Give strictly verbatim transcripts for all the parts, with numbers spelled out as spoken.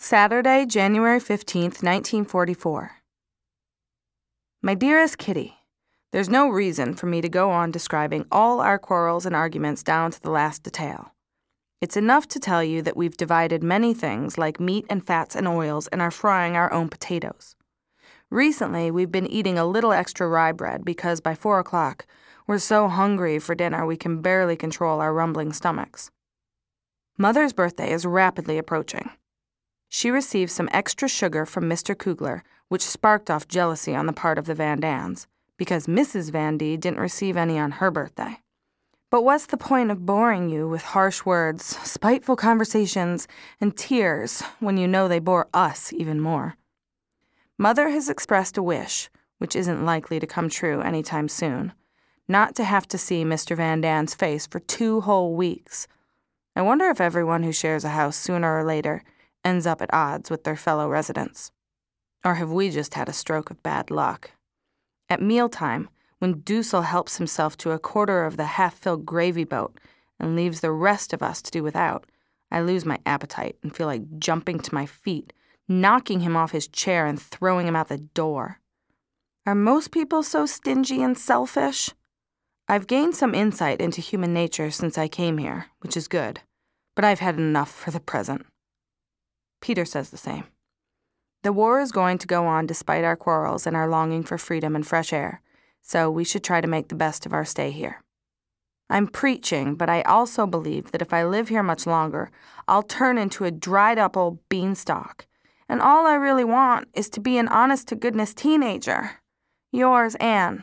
Saturday, January fifteenth, nineteen forty-four. My dearest Kitty, there's no reason for me to go on describing all our quarrels and arguments down to the last detail. It's enough to tell you that we've divided many things like meat and fats and oils and are frying our own potatoes. Recently, we've been eating a little extra rye bread because by four o'clock, we're so hungry for dinner we can barely control our rumbling stomachs. Mother's birthday is rapidly approaching. She received some extra sugar from Mister Kugler, which sparked off jealousy on the part of the Van Dans, because Missus Van D didn't receive any on her birthday. But what's the point of boring you with harsh words, spiteful conversations, and tears when you know they bore us even more? Mother has expressed a wish, which isn't likely to come true anytime soon, not to have to see Mister Van Dan's face for two whole weeks. I wonder if everyone who shares a house sooner or later ends up at odds with their fellow residents. Or have we just had a stroke of bad luck? At mealtime, when Dussel helps himself to a quarter of the half-filled gravy boat and leaves the rest of us to do without, I lose my appetite and feel like jumping to my feet, knocking him off his chair and throwing him out the door. Are most people so stingy and selfish? I've gained some insight into human nature since I came here, which is good, but I've had enough for the present. Peter says the same. The war is going to go on despite our quarrels and our longing for freedom and fresh air, so we should try to make the best of our stay here. I'm preaching, but I also believe that if I live here much longer, I'll turn into a dried-up old beanstalk, and all I really want is to be an honest-to-goodness teenager. Yours, Anne.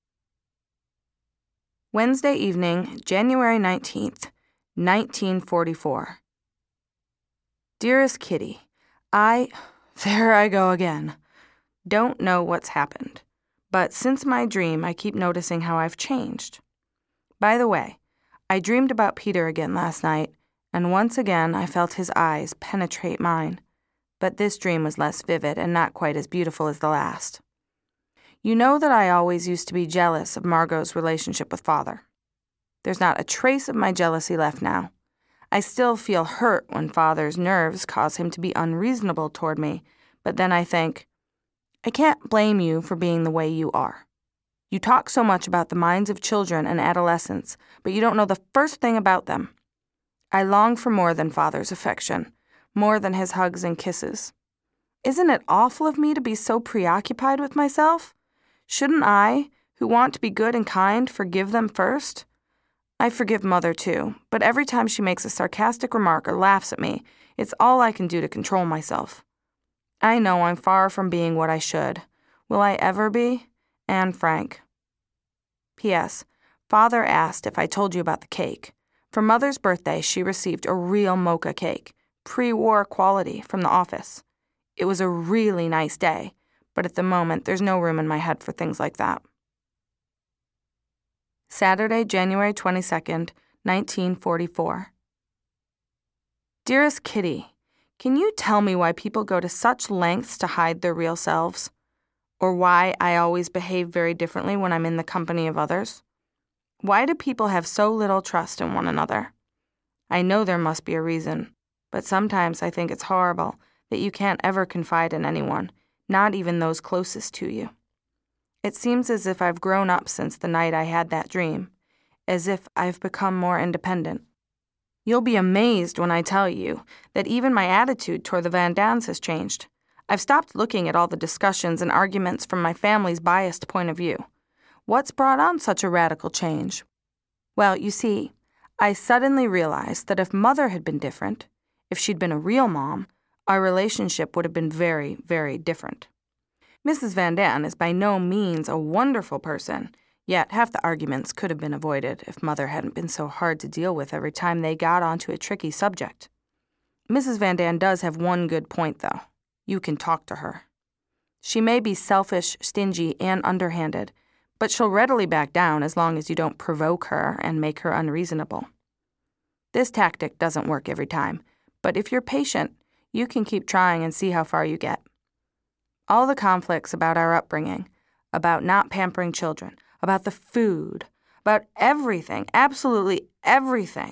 Wednesday evening, January nineteenth, nineteen forty-four. Dearest Kitty, I, there I go again, don't know what's happened, but since my dream I keep noticing how I've changed. By the way, I dreamed about Peter again last night, and once again I felt his eyes penetrate mine, but this dream was less vivid and not quite as beautiful as the last. You know that I always used to be jealous of Margot's relationship with Father. There's not a trace of my jealousy left now. I still feel hurt when Father's nerves cause him to be unreasonable toward me, but then I think, I can't blame you for being the way you are. You talk so much about the minds of children and adolescents, but you don't know the first thing about them. I long for more than Father's affection, more than his hugs and kisses. Isn't it awful of me to be so preoccupied with myself? Shouldn't I, who want to be good and kind, forgive them first? I forgive Mother, too, but every time she makes a sarcastic remark or laughs at me, it's all I can do to control myself. I know I'm far from being what I should. Will I ever be? Anne Frank. P S. Father asked if I told you about the cake. For Mother's birthday, she received a real mocha cake, pre-war quality, from the office. It was a really nice day, but at the moment, there's no room in my head for things like that. Saturday, January twenty-second, nineteen forty-four. Dearest Kitty, can you tell me why people go to such lengths to hide their real selves? Or why I always behave very differently when I'm in the company of others? Why do people have so little trust in one another? I know there must be a reason, but sometimes I think it's horrible that you can't ever confide in anyone, not even those closest to you. It seems as if I've grown up since the night I had that dream, as if I've become more independent. You'll be amazed when I tell you that even my attitude toward the Van Dans has changed. I've stopped looking at all the discussions and arguments from my family's biased point of view. What's brought on such a radical change? Well, you see, I suddenly realized that if Mother had been different, if she'd been a real mom, our relationship would have been very, very different. Missus Van Dan is by no means a wonderful person, yet half the arguments could have been avoided if Mother hadn't been so hard to deal with every time they got onto a tricky subject. Missus Van Dan does have one good point, though. You can talk to her. She may be selfish, stingy, and underhanded, but she'll readily back down as long as you don't provoke her and make her unreasonable. This tactic doesn't work every time, but if you're patient, you can keep trying and see how far you get. All the conflicts about our upbringing, about not pampering children, about the food, about everything, absolutely everything,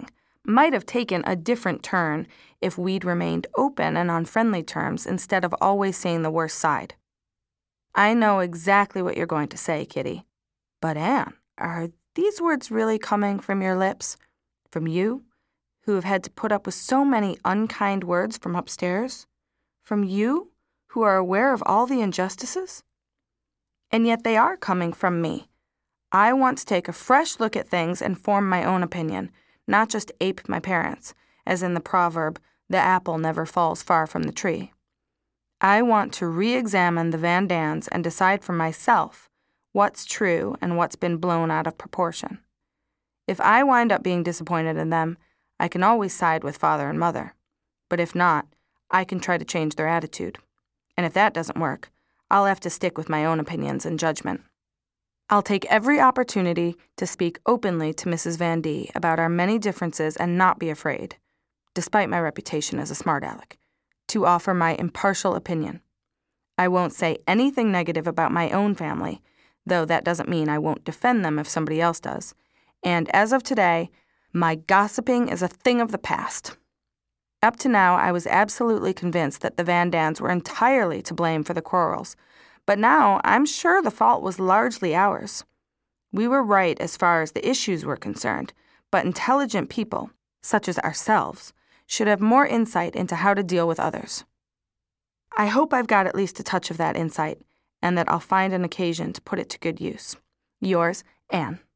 might have taken a different turn if we'd remained open and on friendly terms instead of always saying the worst side. I know exactly what you're going to say, Kitty. But Anne, are these words really coming from your lips? From you, who have had to put up with so many unkind words from upstairs? From you, who are aware of all the injustices? And yet they are coming from me. I want to take a fresh look at things and form my own opinion, not just ape my parents, as in the proverb, the apple never falls far from the tree. I want to re-examine the Van Dans and decide for myself what's true and what's been blown out of proportion. If I wind up being disappointed in them, I can always side with father and mother. But if not, I can try to change their attitude. And if that doesn't work, I'll have to stick with my own opinions and judgment. I'll take every opportunity to speak openly to Missus Van D. about our many differences and not be afraid, despite my reputation as a smart aleck, to offer my impartial opinion. I won't say anything negative about my own family, though that doesn't mean I won't defend them if somebody else does. And as of today, my gossiping is a thing of the past. Up to now, I was absolutely convinced that the Van Dans were entirely to blame for the quarrels, but now I'm sure the fault was largely ours. We were right as far as the issues were concerned, but intelligent people, such as ourselves, should have more insight into how to deal with others. I hope I've got at least a touch of that insight, and that I'll find an occasion to put it to good use. Yours, Anne.